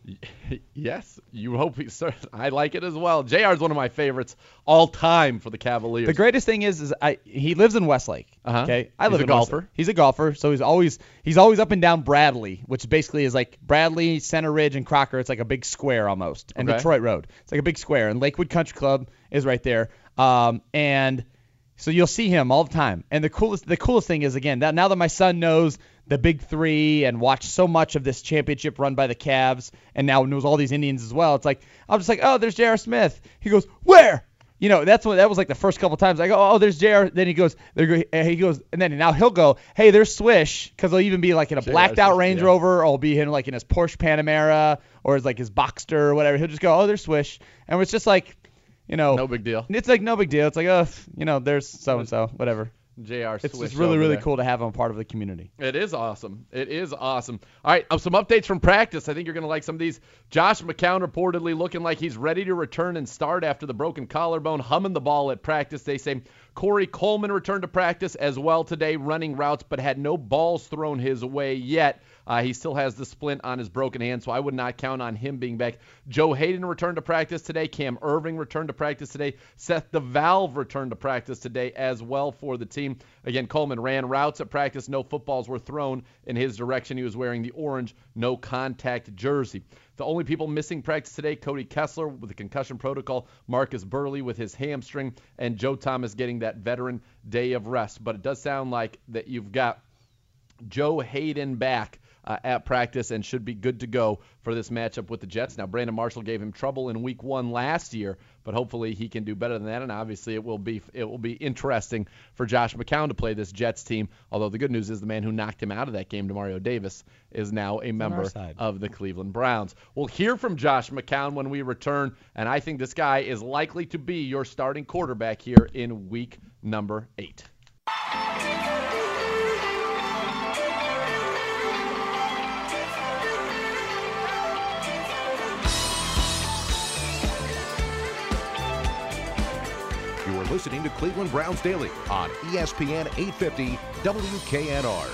Yes, you hope he. I like it as well. J R is one of my favorites all time for the Cavaliers. The greatest thing is, is I he lives in Westlake. Uh-huh. Okay, I He's live a in golfer. Westlake. He's a golfer, so he's always he's always up and down Bradley, which basically is like Bradley, Center Ridge, and Crocker. It's like a big square almost, and Okay. Detroit Road. It's like a big square, and Lakewood Country Club is right there. Um, and so you'll see him all the time. And the coolest the coolest thing is, again, that now that my son knows the big three and watched so much of this championship run by the Cavs, and now knows all these Indians as well, it's like I'm just like, oh, there's J R. Smith. He goes, where? You know, that's what that was like the first couple times. I go, oh, there's J R. Then he goes, there go, he goes, and then now he'll go, hey, there's Swish, because he'll even be like in a J R. blacked out Swish, Range yeah. Rover, or he'll be in like in his Porsche Panamera, or his like his Boxster or whatever. He'll just go, oh, there's Swish, and it's just like, you know, No big deal. it's like no big deal. It's like, oh, you know, there's so and so, whatever. J R. It's Swish just really, over really there. cool to have him a part of the community. It is awesome. It is awesome. All right, um, some updates from practice. I think you're going to like some of these. Josh McCown reportedly looking like he's ready to return and start after the broken collarbone, humming the ball at practice. They say Corey Coleman returned to practice as well today, running routes, but had no balls thrown his way yet. Uh, he still has the splint on his broken hand, so I would not count on him being back. Joe Hayden returned to practice today. Cam Irving returned to practice today. Seth DeValve returned to practice today as well for the team. Again, Coleman ran routes at practice. No footballs were thrown in his direction. He was wearing the orange no-contact jersey. The only people missing practice today, Cody Kessler with the concussion protocol, Marcus Burley with his hamstring, and Joe Thomas getting that veteran day of rest. But it does sound like that you've got Joe Hayden back Uh, at practice and should be good to go for this matchup with the Jets. Now, Brandon Marshall gave him trouble in week one last year, but hopefully he can do better than that, and obviously it will be it will be interesting for Josh McCown to play this Jets team, although the good news is the man who knocked him out of that game, Demario Davis, is now a member side. of the Cleveland Browns. We'll hear from Josh McCown when we return, and I think this guy is likely to be your starting quarterback here in week number eight. You are listening to Cleveland Browns Daily on E S P N eight fifty W K N R.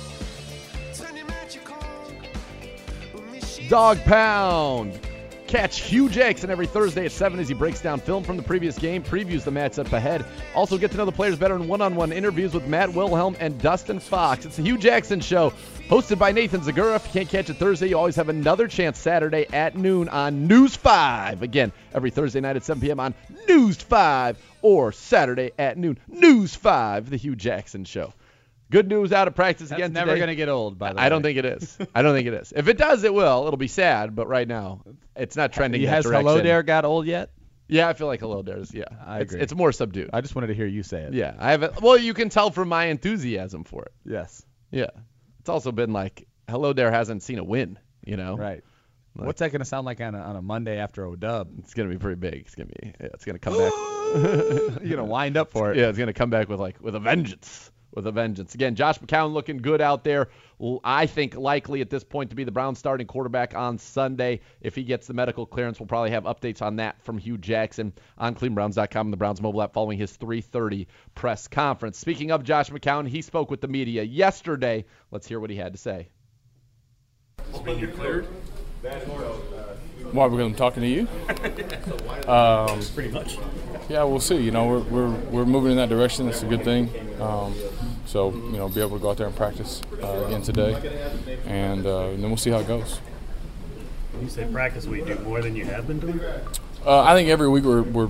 Dog Pound. Catch Hugh Jackson every Thursday at seven as he breaks down film from the previous game, previews the matchup ahead. Also get to know the players better in one-on-one interviews with Matt Wilhelm and Dustin Fox. It's the Hugh Jackson Show, hosted by Nathan Zagura. If you can't catch it Thursday, you always have another chance Saturday at noon on News five. Again, every Thursday night at seven p.m. on News five, or Saturday at noon, News five, the Hugh Jackson Show. Good news out of practice That's again never today. going to get old, by the way. I don't think it is. I don't think it is. If it does, it will. It'll be sad, but right now, it's not trending that Has direction. Hello There got old yet? Yeah, I feel like Hello Dare's, yeah. I it's, agree. it's more subdued. I just wanted to hear you say it. Yeah, I haven't. Well, you can tell from my enthusiasm for it. Yes. Yeah. It's also been like, Hello Dare hasn't seen a win, you know? Right. Like- What's that going to sound like on a, on a Monday after O-Dub? It's going to be pretty big. It's going to be, yeah, it's going to come back. You're going to wind up for it. Yeah, it's going to come back with like, with a vengeance. With a vengeance. Again, Josh McCown looking good out there. L- I think likely at this point to be the Browns starting quarterback on Sunday. If he gets the medical clearance, we'll probably have updates on that from Hugh Jackson on Cleveland Browns dot com and the Browns mobile app following his three thirty press conference. Speaking of Josh McCown, he spoke with the media yesterday. Let's hear what he had to say. You cleared? Why, we're going to be talking to you? um, Pretty much. Yeah, we'll see. You know, we're we're we're moving in that direction. It's a good thing. Um, so you know, be able to go out there and practice uh, again today, and, uh, and then we'll see how it goes. When you say practice, we do more than you have been doing? Uh, I think every week we're we're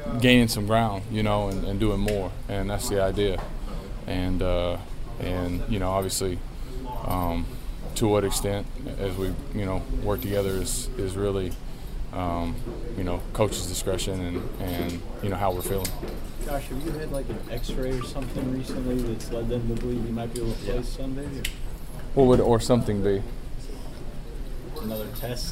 gaining some ground, you know, and, and doing more, and that's the idea. And uh, and you know, obviously, um, to what extent, as we you know work together, is is really um, you know coach's discretion and and you know how we're feeling. Josh, have you had like an X-ray or something recently that's led them to believe you might be able to play yeah. Sunday? Or? What would or something be? Another test.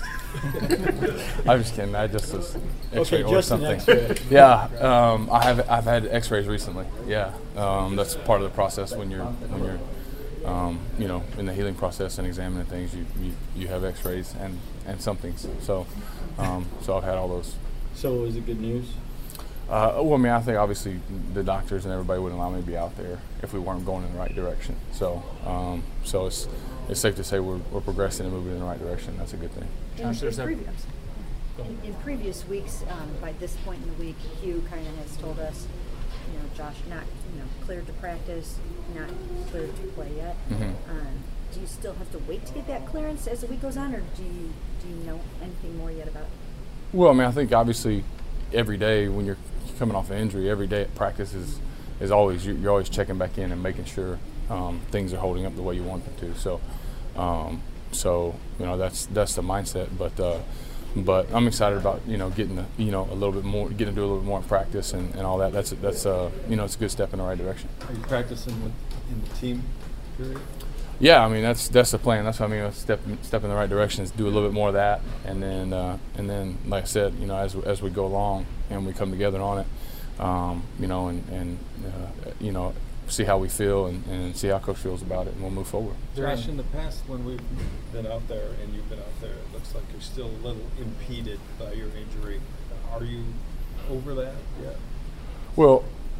I'm just kidding. I just was X-ray okay, or just something. An X-ray. Yeah, um, I have. I've had X-rays recently. Yeah, um, that's part of the process when you're when you're um, you know in the healing process and examining things. You you, you have X-rays and and somethings. So um, so I've had all those. So is it good news? Uh, well, I mean, I think obviously the doctors and everybody wouldn't allow me to be out there if we weren't going in the right direction. So, um, so it's it's safe to say we're, we're progressing and moving in the right direction. That's a good thing. In, in, previ- in, in previous weeks, um, by this point in the week, Hugh kind of has told us, you know, Josh not you know cleared to practice, not cleared to play yet. Mm-hmm. Um, do you still have to wait to get that clearance as the week goes on, or do you do you know anything more yet about it? Well, I mean, I think obviously every day when you're coming off an injury, every day at practice is, is always you're always checking back in and making sure um, things are holding up the way you want them to. So, um, so you know that's that's the mindset. But uh, but I'm excited about you know getting the, you know a little bit more, getting to do a little bit more in practice and, and all that. That's that's uh, you know it's a good step in the right direction. Are you practicing with in the team period? Yeah, I mean that's that's the plan. That's what I mean. Step step in the right direction is do a little bit more of that, and then uh, and then like I said, you know, as as we go along and we come together on it, um, you know, and and uh, you know, see how we feel and, and see how coach feels about it, and we'll move forward. Josh, in the past when we've been out there and you've been out there, it looks like you're still a little impeded by your injury. Are you over that yet? Well,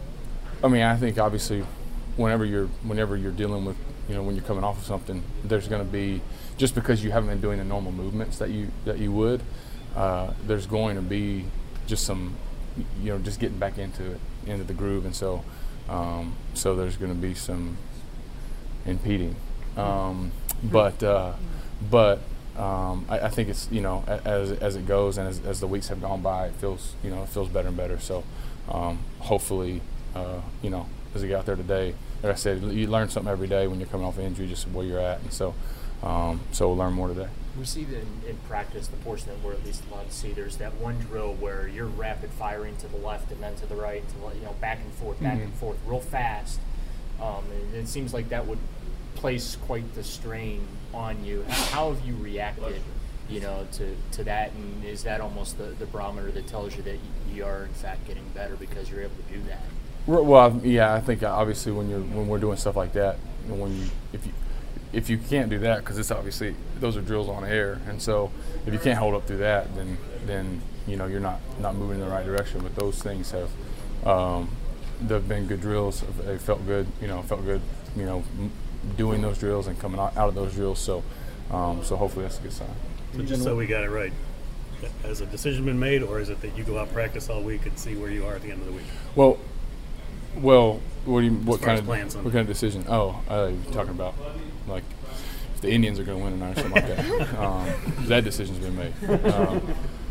I mean, I think obviously, whenever you're whenever you're dealing with you know, when you're coming off of something, there's going to be, just because you haven't been doing the normal movements that you that you would, uh, there's going to be just some, you know, just getting back into it, into the groove, and so, um, so there's going to be some impeding, um, but uh, but um, I, I think it's you know as as it goes and as, as the weeks have gone by, it feels you know it feels better and better. So um, hopefully, uh, you know, as we get out there today. Like I said, you learn something every day when you're coming off an injury, just where you're at, and so, um, so we'll learn more today. We see that in, in practice, the portion that we're at least allowed to see. There's that one drill where you're rapid firing to the left and then to the right, to the, you know, back and forth, back mm-hmm. and forth, real fast. Um, and it seems like that would place quite the strain on you. How have you reacted, you know, to, to that? And is that almost the, the barometer that tells you that you are in fact getting better because you're able to do that? Well, yeah, I think obviously when you're when we're doing stuff like that, when you if you if you can't do that, because it's obviously those are drills on air, and so if you can't hold up through that, then then you know you're not not moving in the right direction. But those things have um, they've been good drills. They felt good, you know, felt good, you know, doing those drills and coming out, out of those drills. So um, so hopefully that's a good sign. So just so we got it right, has a decision been made, or is it that you go out practice all week and see where you are at the end of the week? Well. Well, what do you, what kind of plans on what kind of decision? Oh, uh, you're talking about like if the Indians are going to win tonight or something like that. Um, that decision's been made. Um,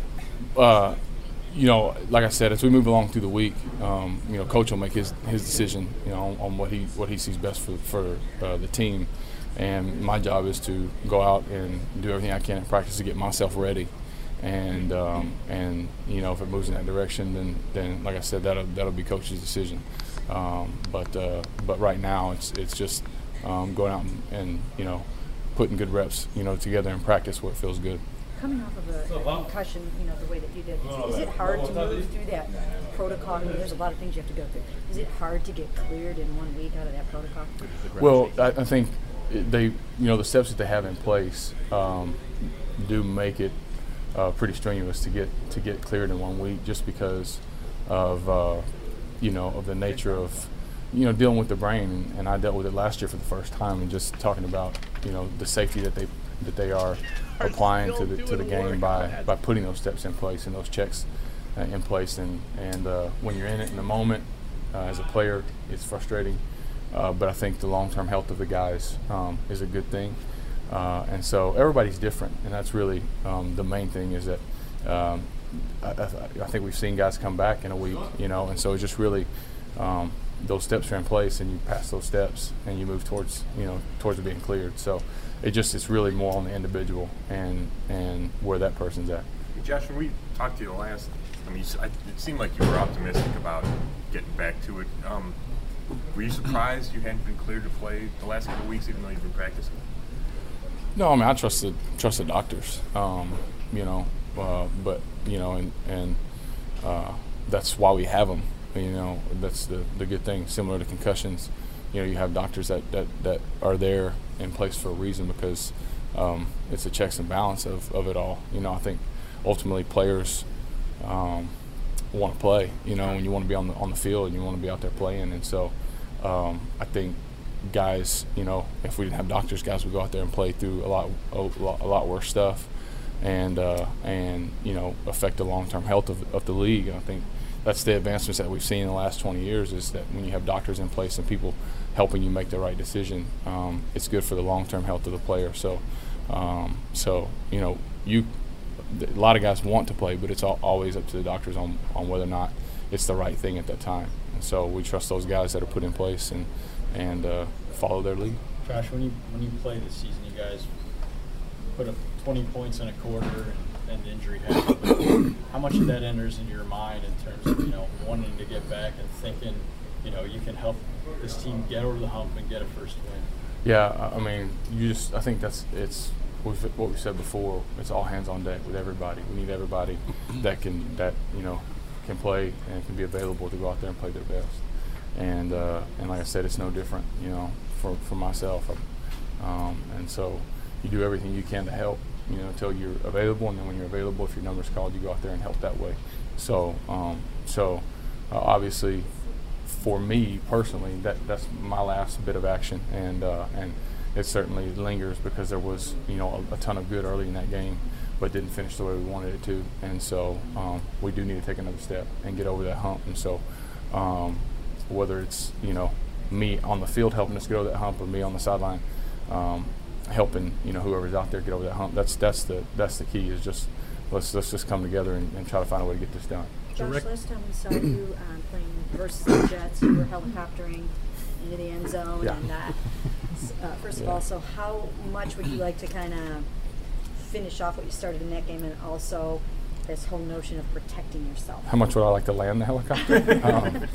uh, you know, like I said, as we move along through the week, um, you know, coach will make his, his decision, you know, on, on what he what he sees best for for uh, the team, and my job is to go out and do everything I can in practice to get myself ready. And um, and you know if it moves in that direction, then then like I said, that'll that'll be coach's decision. Um, but uh, but right now it's it's just um, going out and, and you know putting good reps you know together in practice where it feels good. Coming off of a, a concussion, you know the way that you did, is, is it hard to move through that protocol? I mean, there's a lot of things you have to go through. Is it hard to get cleared in one week out of that protocol? Well, I, I think they you know the steps that they have in place um, do make it. Uh, pretty strenuous to get to get cleared in one week, just because of uh, you know of the nature of you know dealing with the brain. And I dealt with it last year for the first time, and just talking about you know the safety that they that they are applying to the to the game by by putting those steps in place and those checks uh, in place. And and uh, when you're in it in the moment uh, as a player, it's frustrating. Uh, but I think the long-term health of the guys um, is a good thing. Uh, and so everybody's different, and that's really um, the main thing is that um, I, I, I think we've seen guys come back in a week, you know, and so it's just really um, those steps are in place, and you pass those steps, and you move towards, you know, towards it being cleared. So it just it's really more on the individual and and where that person's at. Josh, when we talked to you last, I mean, you, it seemed like you were optimistic about getting back to it. Um, were you surprised you hadn't been cleared to play the last couple of weeks, even though you've been practicing? No, I mean I trust the trust the doctors, um, you know, uh, but you know, and and uh, that's why we have them. You know, that's the the good thing. Similar to concussions, you know, you have doctors that that, that are there in place for a reason, because um, it's a checks and balance of, of it all. You know, I think ultimately players um, want to play. You know, and you want to be on the on the field, and you want to be out there playing, and so um, I think. Guys, you know, if we didn't have doctors, guys would go out there and play through a lot, a lot, a lot worse stuff, and uh, and you know, affect the long-term health of, of the league. And I think that's the advancements that we've seen in the last twenty years. Is that when you have doctors in place and people helping you make the right decision, um, it's good for the long-term health of the player. So, um, so you know, you a lot of guys want to play, but it's all, always up to the doctors on on whether or not it's the right thing at that time. And so we trust those guys that are put in place and. and uh, follow their lead. Josh, when you when you play this season, you guys put up twenty points in a quarter, and, and the injury happened. How much of that enters into your mind in terms of, you know, wanting to get back and thinking, you know, you can help this team get over the hump and get a first win? Yeah, I mean, you just I think that's it's what we said before. It's all hands on deck with everybody. We need everybody that can that you know can play and can be available to go out there and play their best. And uh, and like I said, it's no different, you know, for for myself. Um, and so you do everything you can to help, you know, until you're available. And then when you're available, if your number's called, you go out there and help that way. So um, so uh, obviously, for me personally, that that's my last bit of action, and uh, and it certainly lingers because there was, you know, a, a ton of good early in that game, but didn't finish the way we wanted it to. And so um, we do need to take another step and get over that hump. And so. Um, whether it's, you know, me on the field helping us get over that hump, or me on the sideline um, helping, you know, whoever's out there get over that hump. That's that's the that's the key. Is just let's let's just come together and, and try to find a way to get this done. Josh, last time we saw you um, playing versus the Jets, you were helicoptering into the end zone. Yeah. And uh, uh, first of yeah. all, so how much would you like to kind of finish off what you started in that game, and also this whole notion of protecting yourself? How much would I like to land the helicopter? um,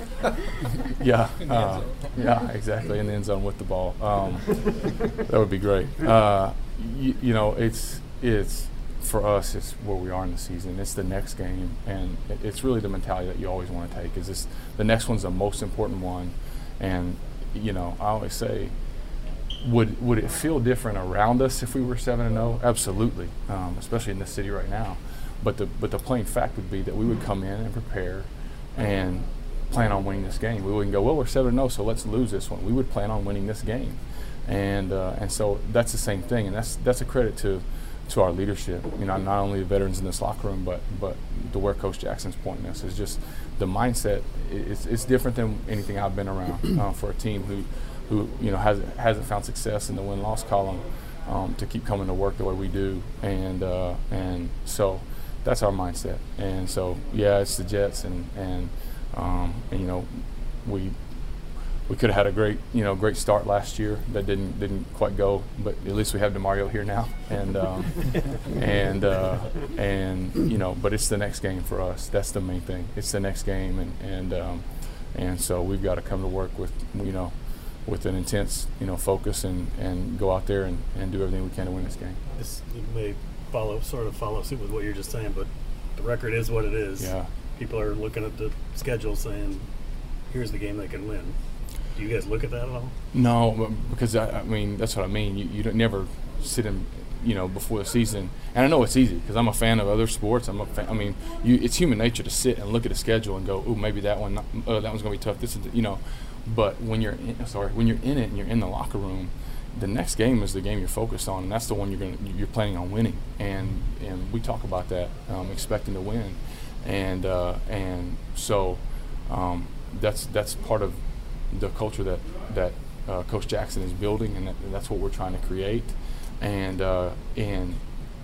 yeah, uh, yeah, exactly, in the end zone with the ball. Um, that would be great. Uh, you, you know, it's it's for us. It's where we are in the season. It's the next game, and it, it's really the mentality that you always want to take. Is this the next one's the most important one? And you know, I always say, would would it feel different around us if we were seven and zero? Absolutely, um, especially in this city right now. But the but the plain fact would be that we would come in and prepare and plan on winning this game. We wouldn't go, well, we're seven and zero, so let's lose this one. We would plan on winning this game, and uh, and so that's the same thing, and that's that's a credit to to our leadership. You know, not only the veterans in this locker room, but but to where Coach Jackson's pointing us is just the mindset. It's it's different than anything I've been around uh, for a team who who you know hasn't hasn't found success in the win loss column um, to keep coming to work the way we do, and uh, and so. That's our mindset, and so yeah, it's the Jets, and and, um, and you know, we we could have had a great you know great start last year that didn't didn't quite go, but at least we have DeMario here now, and um, and uh, and you know, but it's the next game for us. That's the main thing. It's the next game, and and um, and so we've got to come to work with you know with an intense you know focus and, and go out there and, and do everything we can to win this game. This may follow sort of follow suit with what you're just saying, but the record is what it is. Yeah. People are looking at the schedule saying, here's the game they can win. Do you guys look at that at all? No, because I, I mean that's what I mean. You you don't never sit in, you know, before the season. And I know it's easy because I'm a fan of other sports. I'm a fan, I mean, you, it's human nature to sit and look at a schedule and go, oh, maybe that one, uh, that one's gonna be tough. This is, you know, but when you're in, sorry, when you're in it and you're in the locker room, the next game is the game you're focused on, and that's the one you're going you're planning on winning. And and we talk about that, um, expecting to win, and uh, and so um, that's that's part of the culture that that uh, Coach Jackson is building, and that, that's what we're trying to create. And uh, and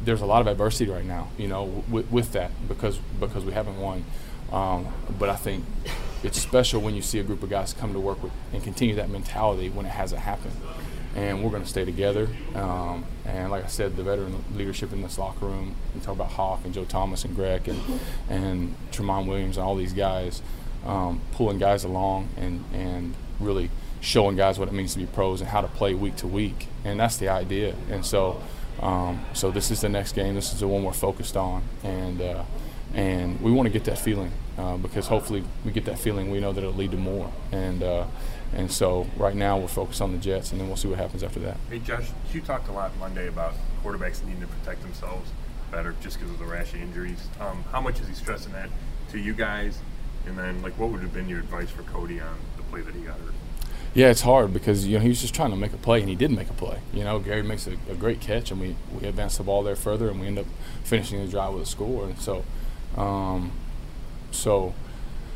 there's a lot of adversity right now, you know, w- with that because because we haven't won. Um, but I think it's special when you see a group of guys come to work with and continue that mentality when it hasn't happened. And we're going to stay together. Um, and like I said, the veteran leadership in this locker room, you talk about Hawk and Joe Thomas and Greg and, and Tremont Williams and all these guys, um, pulling guys along and, and really showing guys what it means to be pros and how to play week to week. And that's the idea. And so um, so this is the next game. This is the one we're focused on. And uh, and we want to get that feeling uh, because hopefully we get that feeling, we know that it'll lead to more. And uh, And so right now we're focused on the Jets, and then we'll see what happens after that. Hey, Josh, you talked a lot Monday about quarterbacks needing to protect themselves better just because of the rash of injuries. Um, how much is he stressing that to you guys? And then, like, what would have been your advice for Cody on the play that he got hurt? Yeah, it's hard because, you know, he was just trying to make a play, and he did make a play. You know, Gary makes a, a great catch, and we, we advance the ball there further, and we end up finishing the drive with a score. And so, um, so –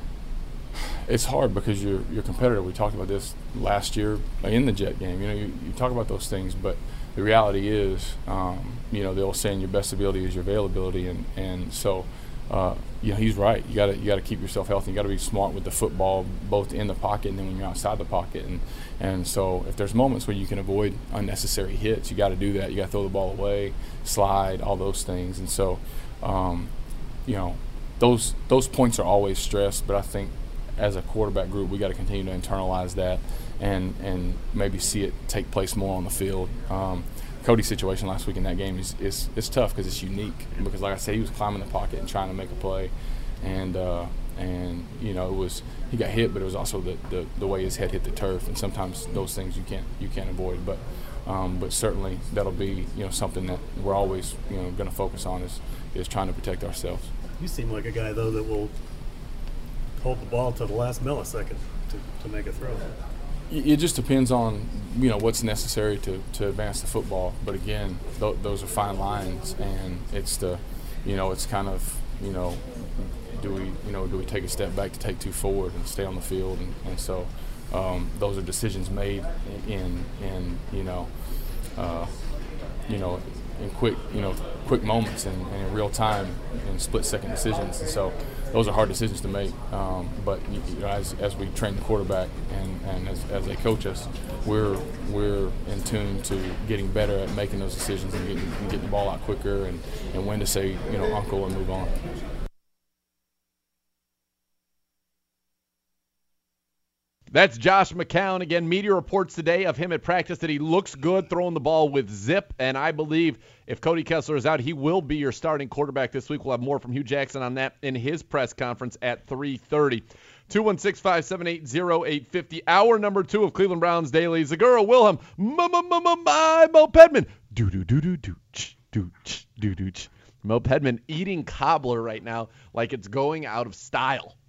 it's hard because you're you're competitive. We talked about this last year in the Jet game. You know, you, you talk about those things, but the reality is, um, you know, the old saying, your best ability is your availability, and and so, uh, you know, he's right. You got to you got to keep yourself healthy. You got to be smart with the football, both in the pocket and then when you're outside the pocket. And and so, if there's moments where you can avoid unnecessary hits, you got to do that. You got to throw the ball away, slide, all those things. And so, um, you know, those those points are always stressed, but I think, as a quarterback group, we got to continue to internalize that and and maybe see it take place more on the field. Um, Cody's situation last week in that game is is it's tough because it's unique. Because like I said, he was climbing the pocket and trying to make a play, and uh, and you know it was he got hit, but it was also the, the, the way his head hit the turf. And sometimes those things you can't you can't avoid. But um, but certainly that'll be you know something that we're always you know going to focus on is is trying to protect ourselves. You seem like a guy though that will hold the ball to the last millisecond to, to make a throw. It just depends on you know what's necessary to, to advance the football. But again, th- those are fine lines, and it's the you know it's kind of you know do we you know do we take a step back to take two forward and stay on the field, and, and so um, those are decisions made in in you know uh, you know in quick you know quick moments and, and in real time in split second decisions, and so. Those are hard decisions to make, um, but you know, as, as we train the quarterback and, and as, as they coach us, we're we're in tune to getting better at making those decisions and getting, and getting the ball out quicker and, and when to say, you know, uncle and move on. That's Josh McCown. Again, media reports today of him at practice that he looks good throwing the ball with zip, and I believe if Cody Kessler is out, he will be your starting quarterback this week. We'll have more from Hugh Jackson on that in his press conference at three thirty. two one six, five seven eight, zero eight five zero. Hour number two of Cleveland Browns Daily. Zagura Wilhelm, Mo Pedman. Do-do-do-do-do-do-do-do-do. Mo Pedman eating cobbler right now like it's going out of style.